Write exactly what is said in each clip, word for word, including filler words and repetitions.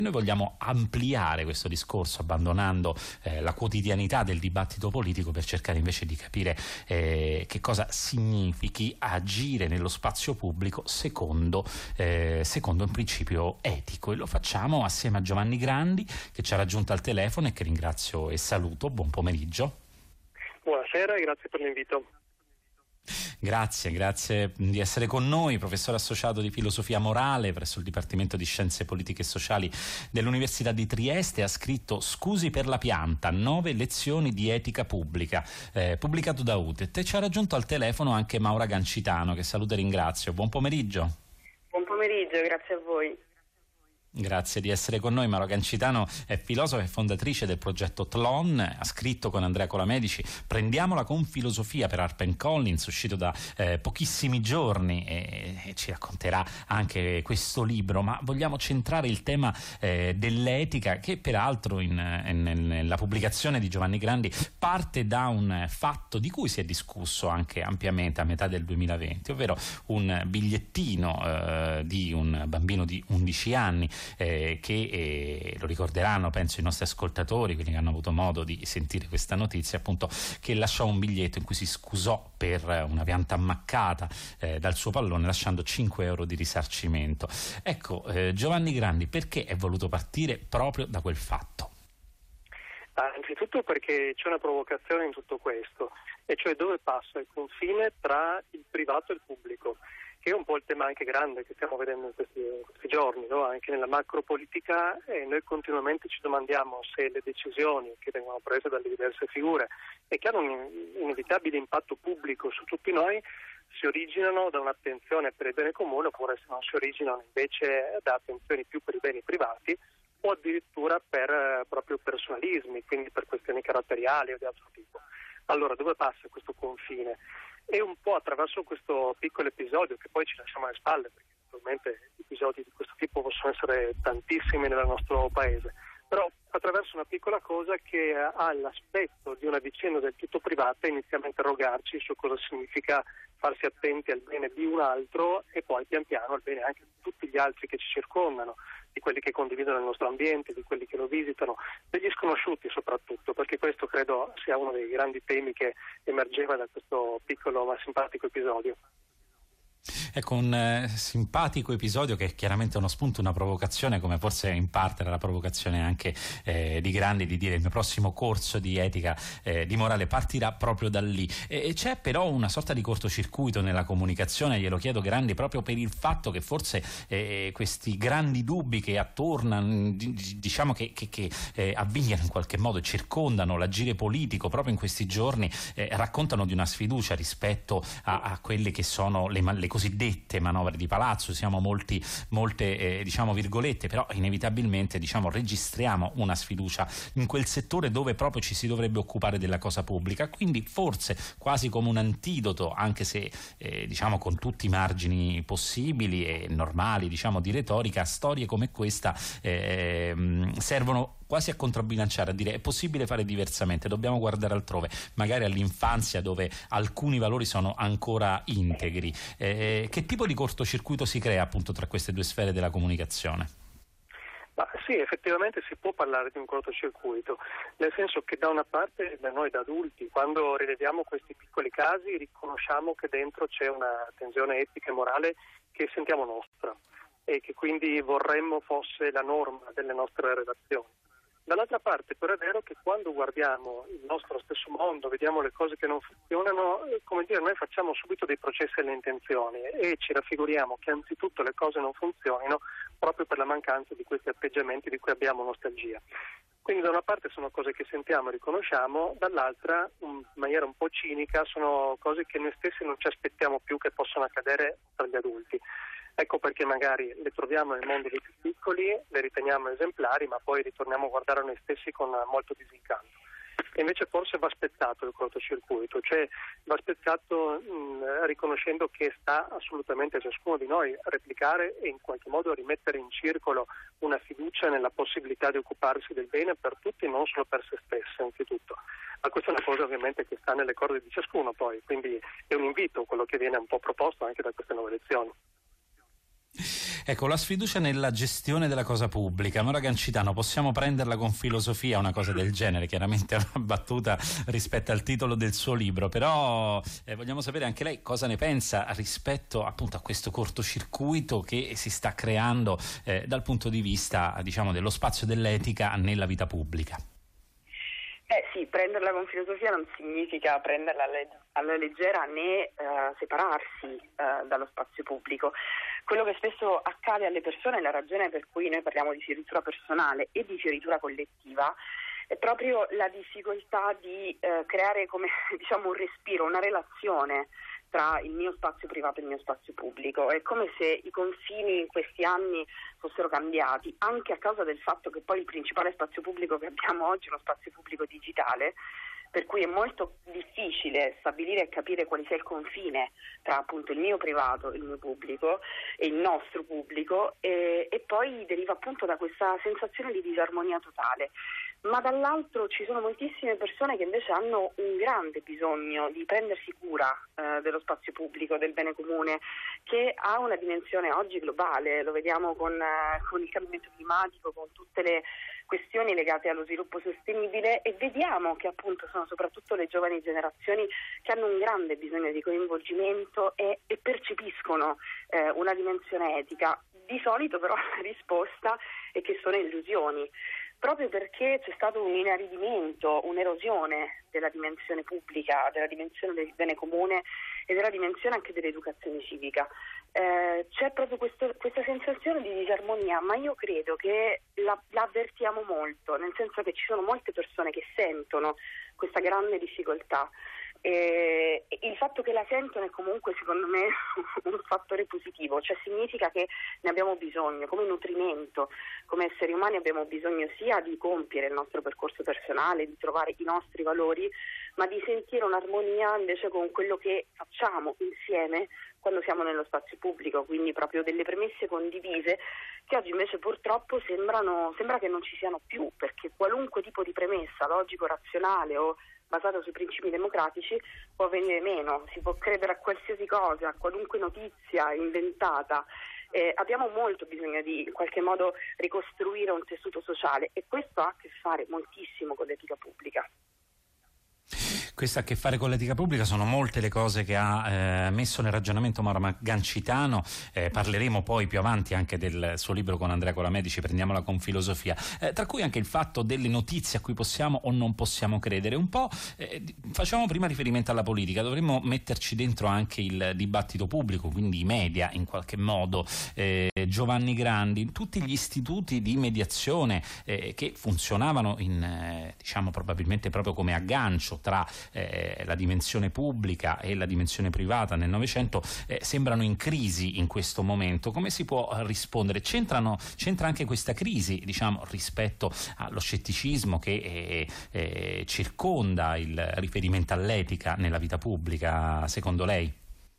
Noi vogliamo ampliare questo discorso abbandonando eh, la quotidianità del dibattito politico per cercare invece di capire eh, che cosa significhi agire nello spazio pubblico secondo, eh, secondo un principio etico, e lo facciamo assieme a Giovanni Grandi, che ci ha raggiunto al telefono e che ringrazio e saluto. Buon pomeriggio. Buonasera e grazie per l'invito. Grazie, grazie di essere con noi, professore associato di filosofia morale presso il Dipartimento di Scienze Politiche e Sociali dell'Università di Trieste. Ha scritto Scusi per la pianta, nove lezioni di etica pubblica, eh, pubblicato da U T E T. E ci ha raggiunto al telefono anche Maura Gancitano, che saluto e ringrazio. Buon pomeriggio. Buon pomeriggio, grazie a voi. Grazie di essere con noi. Maura Gancitano è filosofa e fondatrice del progetto T L O N, ha scritto con Andrea Colamedici Prendiamola con filosofia per HarperCollins, uscito da eh, pochissimi giorni, e, e ci racconterà anche questo libro. Ma vogliamo centrare il tema eh, dell'etica, che peraltro in, in, nella pubblicazione di Giovanni Grandi parte da un fatto di cui si è discusso anche ampiamente a metà del duemilaventi, ovvero un bigliettino eh, di un bambino di undici anni Eh, che eh, lo ricorderanno, penso, i nostri ascoltatori, quelli che hanno avuto modo di sentire questa notizia, appunto, che lasciò un biglietto in cui si scusò per una pianta ammaccata eh, dal suo pallone, lasciando cinque euro di risarcimento. Ecco, eh, Giovanni Grandi, perché è voluto partire proprio da quel fatto? Ah, innanzitutto perché c'è una provocazione in tutto questo, e cioè dove passa il confine tra il privato e il pubblico, che è un po' il tema anche grande che stiamo vedendo in questi, in questi giorni, no? Anche nella macropolitica, e noi continuamente ci domandiamo se le decisioni che vengono prese dalle diverse figure e che hanno un inevitabile impatto pubblico su tutti noi si originano da un'attenzione per il bene comune, oppure se non si originano invece da attenzioni più per i beni privati, o addirittura per eh, proprio personalismi, quindi per questioni caratteriali o di altro tipo. Allora, dove passa questo confine? E un po' attraverso questo piccolo episodio che poi ci lasciamo alle spalle, perché naturalmente episodi di questo tipo possono essere tantissimi nel nostro paese, però attraverso una piccola cosa che ha l'aspetto di una vicenda del tutto privata iniziamo a interrogarci su cosa significa farsi attenti al bene di un altro e poi pian piano al bene anche di tutti gli altri che ci circondano, di quelli che condividono il nostro ambiente, di quelli che lo visitano, degli sconosciuti soprattutto, perché questo credo sia uno dei grandi temi che emergeva da questo piccolo ma simpatico episodio. Ecco, un eh, simpatico episodio che è chiaramente uno spunto, una provocazione, come forse in parte era la provocazione anche eh, di Grandi, di dire il mio prossimo corso di etica, eh, di morale partirà proprio da lì. E, e c'è però una sorta di cortocircuito nella comunicazione, glielo chiedo Grandi, proprio per il fatto che forse eh, questi grandi dubbi che attornano, diciamo che, che, che eh, avvignano in qualche modo e circondano l'agire politico proprio in questi giorni, eh, raccontano di una sfiducia rispetto a, a quelle che sono le, le cosiddette manovre di palazzo. Siamo molti, molte eh, diciamo virgolette, però inevitabilmente diciamo registriamo una sfiducia in quel settore dove proprio ci si dovrebbe occupare della cosa pubblica, quindi forse quasi come un antidoto, anche se eh, diciamo con tutti i margini possibili e normali diciamo di retorica, storie come questa eh, servono quasi a controbilanciare, a dire è possibile fare diversamente, dobbiamo guardare altrove, magari all'infanzia dove alcuni valori sono ancora integri. Eh, che tipo di cortocircuito si crea appunto tra queste due sfere della comunicazione? Ma sì, effettivamente si può parlare di un cortocircuito, nel senso che da una parte da noi da adulti, quando rileviamo questi piccoli casi, riconosciamo che dentro c'è una tensione etica e morale che sentiamo nostra e che quindi vorremmo fosse la norma delle nostre relazioni. Dall'altra parte però è vero che quando guardiamo il nostro stesso mondo, vediamo le cose che non funzionano, come dire, noi facciamo subito dei processi alle intenzioni e ci raffiguriamo che anzitutto le cose non funzionino proprio per la mancanza di questi atteggiamenti di cui abbiamo nostalgia. Quindi da una parte sono cose che sentiamo e riconosciamo, dall'altra in maniera un po' cinica sono cose che noi stessi non ci aspettiamo più che possano accadere tra gli adulti. Ecco perché magari le troviamo nel mondo dei più piccoli, le riteniamo esemplari, ma poi ritorniamo a guardare a noi stessi con molto disincanto. E invece forse va spezzato il cortocircuito, cioè va spezzato mh, riconoscendo che sta assolutamente a ciascuno di noi replicare e in qualche modo rimettere in circolo una fiducia nella possibilità di occuparsi del bene per tutti, non solo per se stessi anzitutto. Ma questa è una cosa ovviamente che sta nelle corde di ciascuno poi, quindi è un invito quello che viene un po' proposto anche da queste nuove lezioni. Ecco, la sfiducia nella gestione della cosa pubblica. Maura Gancitano, possiamo prenderla con filosofia una cosa del genere? Chiaramente è una battuta rispetto al titolo del suo libro, però eh, vogliamo sapere anche lei cosa ne pensa rispetto appunto a questo cortocircuito che si sta creando eh, dal punto di vista, diciamo, dello spazio dell'etica nella vita pubblica. Eh sì, prenderla con filosofia non significa prenderla alla leggera né eh, separarsi eh, dallo spazio pubblico. Quello che spesso accade alle persone, e la ragione per cui noi parliamo di fioritura personale e di fioritura collettiva, è proprio la difficoltà di eh, creare come diciamo un respiro, una relazione tra il mio spazio privato e il mio spazio pubblico. È come se i confini in questi anni fossero cambiati, anche a causa del fatto che poi il principale spazio pubblico che abbiamo oggi è uno spazio pubblico digitale, per cui è molto difficile stabilire e capire quale sia il confine tra appunto il mio privato, il mio pubblico e il nostro pubblico, e, e poi deriva appunto da questa sensazione di disarmonia totale. Ma dall'altro ci sono moltissime persone che invece hanno un grande bisogno di prendersi cura eh, dello spazio pubblico, del bene comune, che ha una dimensione oggi globale. Lo vediamo con, eh, con il cambiamento climatico, con tutte le questioni legate allo sviluppo sostenibile, e vediamo che appunto sono soprattutto le giovani generazioni che hanno un grande bisogno di coinvolgimento e, e percepiscono eh, una dimensione etica. Di solito però la risposta è che sono illusioni, proprio perché c'è stato un inaridimento, un'erosione della dimensione pubblica, della dimensione del bene comune e della dimensione anche dell'educazione civica. Eh, c'è proprio questo, questa sensazione di disarmonia, ma io credo che la, la avvertiamo molto, nel senso che ci sono molte persone che sentono questa grande difficoltà. E il fatto che la sentono è comunque secondo me un fattore positivo, cioè significa che ne abbiamo bisogno come nutrimento, come esseri umani abbiamo bisogno sia di compiere il nostro percorso personale, di trovare i nostri valori, ma di sentire un'armonia invece con quello che facciamo insieme quando siamo nello spazio pubblico, quindi proprio delle premesse condivise che oggi invece purtroppo sembrano, sembra che non ci siano più, perché qualunque tipo di premessa logico, razionale o basata sui principi democratici può venire meno, si può credere a qualsiasi cosa, a qualunque notizia inventata. Eh, abbiamo molto bisogno di in qualche modo ricostruire un tessuto sociale, e questo ha a che fare moltissimo con l'etica pubblica. Questo ha a che fare con l'etica pubblica, sono molte le cose che ha eh, messo nel ragionamento Maura Gancitano. Eh, parleremo poi più avanti anche del suo libro con Andrea Colamedici, prendiamola con filosofia, eh, tra cui anche il fatto delle notizie a cui possiamo o non possiamo credere. Un po' eh, facciamo prima riferimento alla politica, dovremmo metterci dentro anche il dibattito pubblico, quindi i media in qualche modo, eh, Giovanni Grandi, tutti gli istituti di mediazione eh, che funzionavano in eh, diciamo probabilmente proprio come aggancio tra Eh, la dimensione pubblica e la dimensione privata nel Novecento eh, sembrano in crisi in questo momento. Come si può rispondere? C'entrano, c'entra anche questa crisi, diciamo, rispetto allo scetticismo che eh, eh, circonda il riferimento all'etica nella vita pubblica, secondo lei?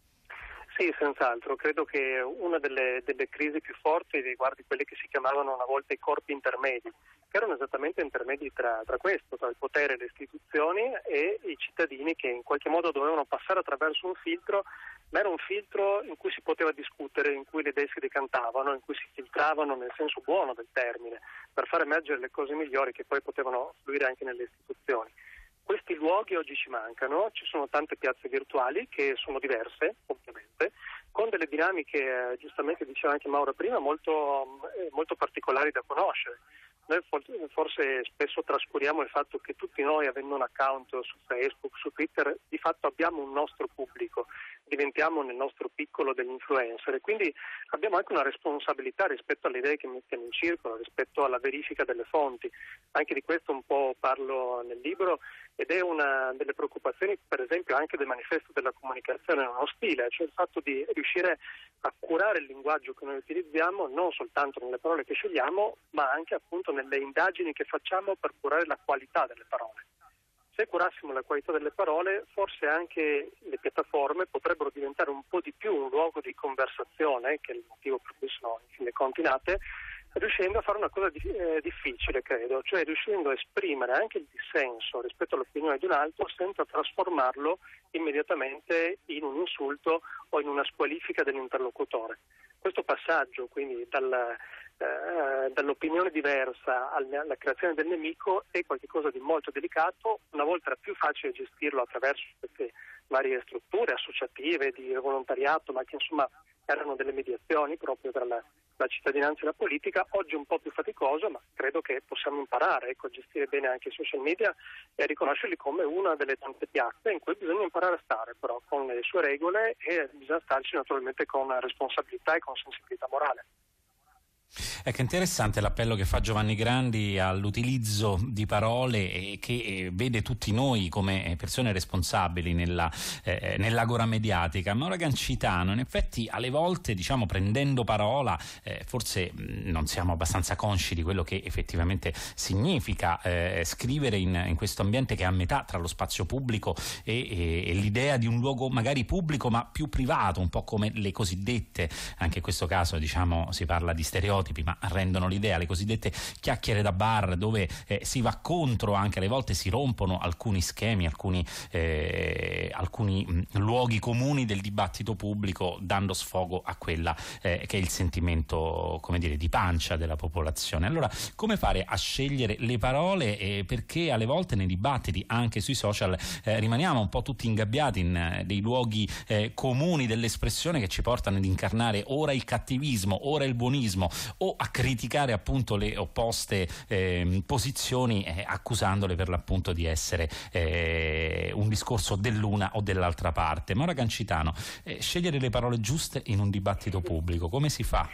Sì, senz'altro. Credo che una delle, delle crisi più forti riguardi quelli che si chiamavano una volta i corpi intermedi, che erano esattamente intermedi tra, tra questo, tra il potere, le istituzioni e i cittadini, che in qualche modo dovevano passare attraverso un filtro, ma era un filtro in cui si poteva discutere, in cui le idee si decantavano, in cui si filtravano nel senso buono del termine, per far emergere le cose migliori che poi potevano fluire anche nelle istituzioni. Questi luoghi oggi ci mancano, ci sono tante piazze virtuali che sono diverse, ovviamente, con delle dinamiche, eh, giustamente diceva anche Maura prima, molto, eh, molto particolari da conoscere. Noi forse spesso trascuriamo il fatto che tutti noi, avendo un account su Facebook, su Twitter, di fatto abbiamo un nostro pubblico, diventiamo nel nostro piccolo degli influencer, e quindi abbiamo anche una responsabilità rispetto alle idee che mettiamo in circolo, rispetto alla verifica delle fonti. Anche di questo un po' parlo nel libro, ed è una delle preoccupazioni, per esempio, anche del manifesto della comunicazione non ostile, cioè il fatto di riuscire a curare il linguaggio che noi utilizziamo, non soltanto nelle parole che scegliamo, ma anche appunto nelle indagini che facciamo per curare la qualità delle parole. Se curassimo la qualità delle parole, forse anche le piattaforme potrebbero diventare un po' di più un luogo di conversazione, che è il motivo per cui sono in fin dei conti nate, riuscendo a fare una cosa di, eh, difficile, credo, cioè riuscendo a esprimere anche il dissenso rispetto all'opinione di un altro senza trasformarlo immediatamente in un insulto o in una squalifica dell'interlocutore. questo passaggio, quindi dal, eh, dall'opinione diversa alla, alla creazione del nemico, è qualcosa di molto delicato. Una volta era più facile gestirlo attraverso queste varie strutture associative di volontariato, ma che insomma erano delle mediazioni proprio tra la, la cittadinanza e la politica. Oggi è un po' più faticoso, ma credo che possiamo imparare ecco, a gestire bene anche i social media e a riconoscerli come una delle tante piazze in cui bisogna imparare a stare però con le sue regole, e bisogna starci naturalmente con responsabilità e con sensibilità morale. Ecco, interessante l'appello che fa Giovanni Grandi all'utilizzo di parole e che vede tutti noi come persone responsabili nella, eh, nell'agora mediatica. Maura Gancitano, in effetti alle volte, diciamo, prendendo parola, eh, forse non siamo abbastanza consci di quello che effettivamente significa eh, scrivere in, in questo ambiente che è a metà tra lo spazio pubblico e, e, e l'idea di un luogo magari pubblico ma più privato, un po' come le cosiddette, anche in questo caso diciamo si parla di stereotipi, ma rendono l'idea, le cosiddette chiacchiere da bar, dove eh, si va contro, anche alle volte si rompono alcuni schemi, alcuni, eh, alcuni mh, luoghi comuni del dibattito pubblico, dando sfogo a quella eh, che è il sentimento, come dire, di pancia della popolazione. Allora, come fare a scegliere le parole? Eh, perché alle volte nei dibattiti, anche sui social, eh, rimaniamo un po' tutti ingabbiati in eh, dei luoghi eh, comuni dell'espressione che ci portano ad incarnare ora il cattivismo, ora il buonismo, o a criticare appunto le opposte eh, posizioni, eh, accusandole per l'appunto di essere eh, un discorso dell'una o dell'altra parte. Maura Gancitano, eh, scegliere le parole giuste in un dibattito pubblico, come si fa?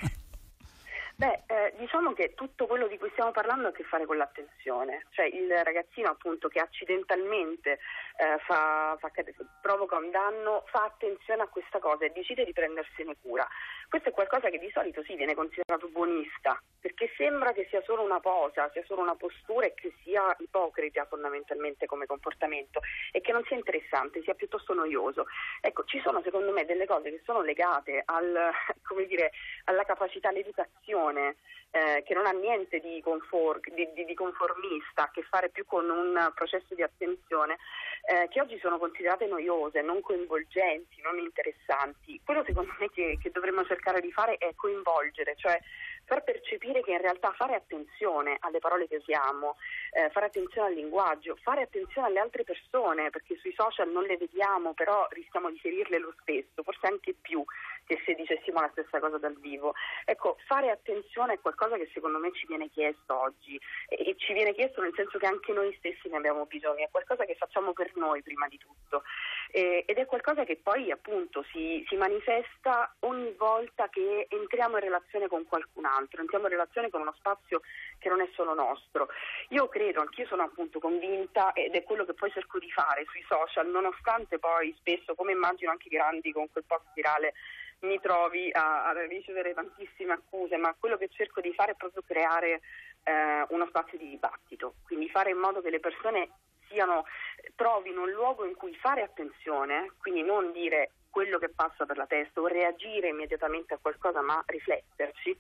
Beh, eh, diciamo che tutto quello di cui stiamo parlando ha a che fare con l'attenzione, cioè il ragazzino appunto che accidentalmente eh, fa, fa, provoca un danno, fa attenzione a questa cosa e decide di prendersene cura. Questo è qualcosa che di solito sì viene considerato buonista, perché sembra che sia solo una posa, sia solo una postura e che sia ipocrita fondamentalmente come comportamento e che non sia interessante, sia piuttosto noioso. Ecco, ci sono secondo me delle cose che sono legate al, come dire, alla capacità, all'educazione, Eh, che non ha niente di, conform, di, di, di conformista, a che fare più con un processo di attenzione, eh, che oggi sono considerate noiose, non coinvolgenti, non interessanti. Quello secondo me che, che dovremmo cercare di fare è coinvolgere, cioè far percepire che in realtà fare attenzione alle parole che usiamo, eh, fare attenzione al linguaggio, fare attenzione alle altre persone, perché sui social non le vediamo, però rischiamo di ferirle lo stesso, forse anche più che se dicessimo la stessa cosa dal vivo. Ecco, fare attenzione è qualcosa che secondo me ci viene chiesto oggi e, e ci viene chiesto nel senso che anche noi stessi ne abbiamo bisogno, è qualcosa che facciamo per noi prima di tutto e, ed è qualcosa che poi appunto si, si manifesta ogni volta che entriamo in relazione con qualcun altro, entriamo in relazione con uno spazio che non è solo nostro. Io credo, anch'io sono appunto convinta ed è quello che poi cerco di fare sui social, nonostante poi spesso, come immagino anche Grandi con quel post virale, mi trovi a, a ricevere tantissime accuse, ma quello che cerco di fare è proprio creare eh, uno spazio di dibattito, quindi fare in modo che le persone siano, trovino un luogo in cui fare attenzione, quindi non dire quello che passa per la testa o reagire immediatamente a qualcosa, ma rifletterci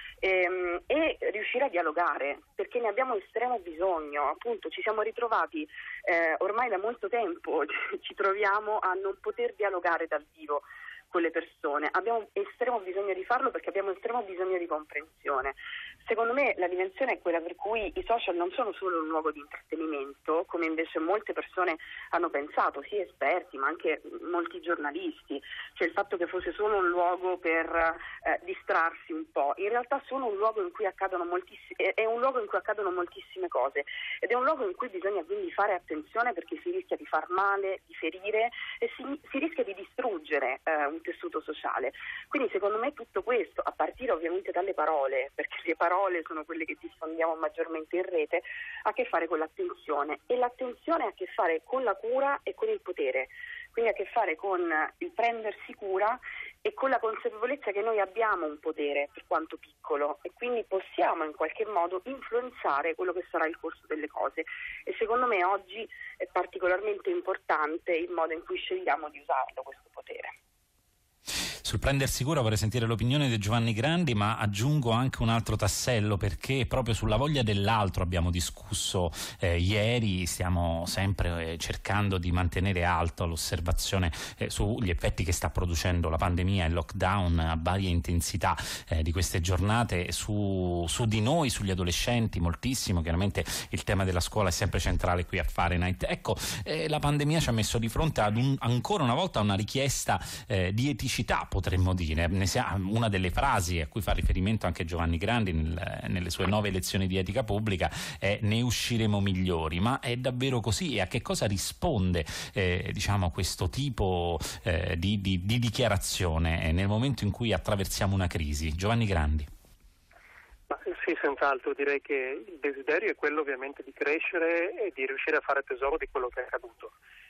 ehm, e riuscire a dialogare, perché ne abbiamo estremo bisogno. Appunto ci siamo ritrovati eh, ormai da molto tempo, ci troviamo a non poter dialogare dal vivo con le persone, abbiamo estremo bisogno di farlo perché abbiamo estremo bisogno di comprensione. Secondo me la dimensione è quella per cui i social non sono solo un luogo di intrattenimento, come invece molte persone hanno pensato, sia esperti ma anche molti giornalisti, cioè il fatto che fosse solo un luogo per eh, distrarsi un po'. In realtà sono un luogo in cui accadono moltissime, è un luogo in cui accadono moltissime cose ed è un luogo in cui bisogna quindi fare attenzione perché si rischia di far male, di ferire e si, si rischia di distruggere eh, un tessuto sociale. Quindi secondo me tutto questo, a partire ovviamente dalle parole, perché le parole sono quelle che diffondiamo maggiormente in rete, ha a che fare con l'attenzione e l'attenzione ha a che fare con la cura e con il potere, quindi ha a che fare con il prendersi cura e con la consapevolezza che noi abbiamo un potere per quanto piccolo e quindi possiamo in qualche modo influenzare quello che sarà il corso delle cose e secondo me oggi è particolarmente importante il modo in cui scegliamo di usarlo questo potere. Sul prendersi cura vorrei sentire l'opinione di Giovanni Grandi, ma aggiungo anche un altro tassello, perché proprio sulla voglia dell'altro abbiamo discusso eh, ieri. Stiamo sempre eh, cercando di mantenere alta l'osservazione eh, sugli effetti che sta producendo la pandemia e il lockdown a varie intensità eh, di queste giornate su, su di noi, sugli adolescenti, moltissimo. Chiaramente il tema della scuola è sempre centrale qui a Fahrenheit. Ecco, eh, la pandemia ci ha messo di fronte ad un, ancora una volta una richiesta eh, di eticità, potremmo dire. Ne sia una delle frasi a cui fa riferimento anche Giovanni Grandi nel, nelle sue nove lezioni di etica pubblica è: ne usciremo migliori. Ma è davvero così? E a che cosa risponde eh, diciamo questo tipo eh, di, di, di dichiarazione nel momento in cui attraversiamo una crisi? Giovanni Grandi. Ma sì, senz'altro direi che il desiderio è quello ovviamente di crescere e di riuscire a fare tesoro di quello che è accaduto.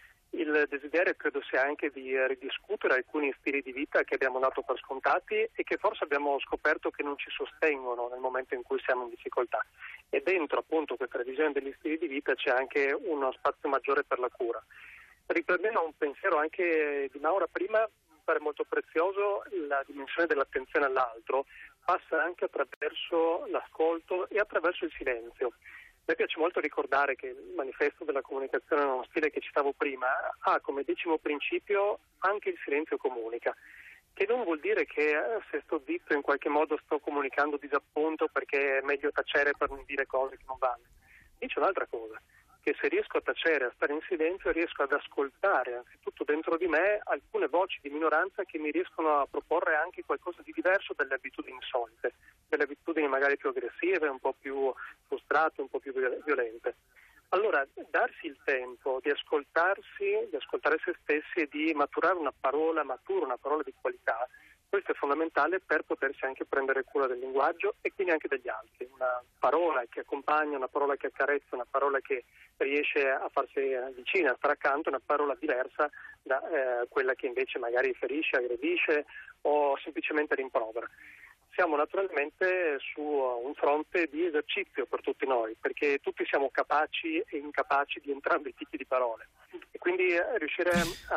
Il desiderio credo sia anche di ridiscutere alcuni stili di vita che abbiamo dato per scontati e che forse abbiamo scoperto che non ci sostengono nel momento in cui siamo in difficoltà. E dentro appunto questa revisione degli stili di vita c'è anche uno spazio maggiore per la cura. Riprendendo un pensiero anche di Maura prima, mi pare molto prezioso la dimensione dell'attenzione all'altro, passa anche attraverso l'ascolto e attraverso il silenzio. A me piace molto ricordare che il manifesto della comunicazione nello stile che citavo prima ha come decimo principio anche il silenzio comunica, che non vuol dire che se sto zitto in qualche modo sto comunicando disappunto perché è meglio tacere per non dire cose che non vanno. Dice un'altra cosa, che se riesco a tacere, a stare in silenzio, riesco ad ascoltare anzitutto dentro di me alcune voci di minoranza che mi riescono a proporre anche qualcosa di diverso dalle abitudini solite, delle abitudini magari più aggressive, un po' più frustrate, un po' più violente. Allora, darsi il tempo di ascoltarsi, di ascoltare se stessi e di maturare una parola matura, una parola di qualità, questo è fondamentale per potersi anche prendere cura del linguaggio e quindi anche degli altri. Una parola che accompagna, una parola che accarezza, una parola che riesce a farsi vicina, a stare accanto, una parola diversa da eh, quella che invece magari ferisce, aggredisce o semplicemente rimprovera. Siamo naturalmente su un fronte di esercizio per tutti noi, perché tutti siamo capaci e incapaci di entrambi i tipi di parole. E quindi riuscire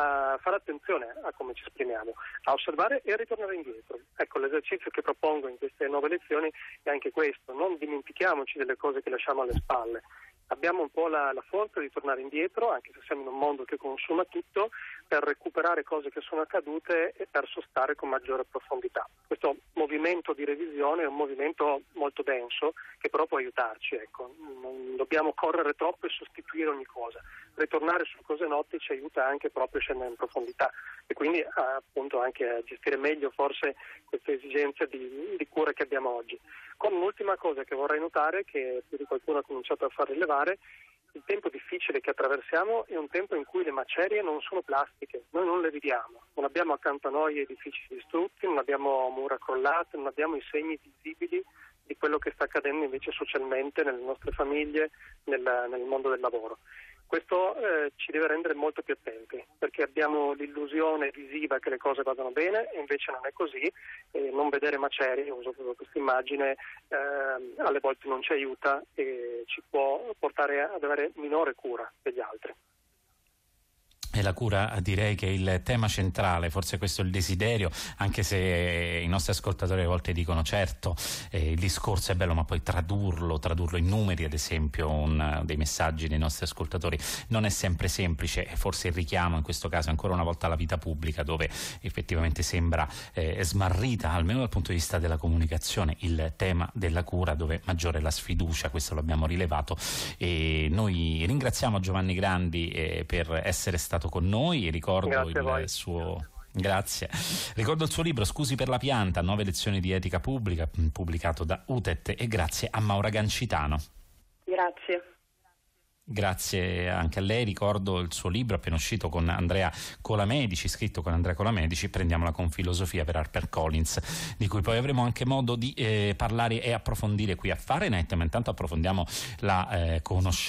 a fare attenzione a come ci esprimiamo, a osservare e a ritornare indietro. Ecco, l'esercizio che propongo in queste nuove lezioni è anche questo: non dimentichiamoci delle cose che lasciamo alle spalle. Abbiamo un po' la, la forza di tornare indietro, anche se siamo in un mondo che consuma tutto, per recuperare cose che sono accadute e per sostare con maggiore profondità. Questo movimento di revisione è un movimento molto denso che però può aiutarci, ecco. Non dobbiamo correre troppo e sostituire ogni cosa. Ritornare su cose note ci aiuta anche proprio a scendere in profondità e quindi appunto anche a gestire meglio forse queste esigenze di, di cura che abbiamo oggi. Con un'ultima cosa che vorrei notare, che più di qualcuno ha cominciato a far rilevare: il tempo difficile che attraversiamo è un tempo in cui le macerie non sono plastiche, noi non le vediamo, non abbiamo accanto a noi edifici distrutti, non abbiamo mura crollate, non abbiamo i segni visibili di quello che sta accadendo invece socialmente nelle nostre famiglie, nel, nel mondo del lavoro. Questo eh, ci deve rendere molto più attenti, perché abbiamo l'illusione visiva che le cose vadano bene e invece non è così, e non vedere macerie, uso proprio questa immagine, eh, alle volte non ci aiuta e ci può portare ad avere minore cura degli altri. E la cura direi che è il tema centrale, forse questo è il desiderio, anche se i nostri ascoltatori a volte dicono certo eh, il discorso è bello, ma poi tradurlo, tradurlo in numeri ad esempio, un, dei messaggi dei nostri ascoltatori non è sempre semplice. E forse il richiamo in questo caso ancora una volta alla vita pubblica, dove effettivamente sembra eh, smarrita, almeno dal punto di vista della comunicazione, il tema della cura, dove maggiore è la sfiducia, questo l'abbiamo rilevato. E noi ringraziamo Giovanni Grandi eh, per essere stato con noi. Ricordo il suo grazie ricordo il suo libro Scusi per la pianta, nove lezioni di etica pubblica, pubblicato da U T E T, e grazie a Maura Gancitano. Grazie. Grazie anche a lei. Ricordo il suo libro appena uscito con Andrea Colamedici, scritto con Andrea Colamedici, Prendiamola con filosofia, per HarperCollins, di cui poi avremo anche modo di eh, parlare e approfondire qui a Fahrenheit, ma intanto approfondiamo la eh, conoscenza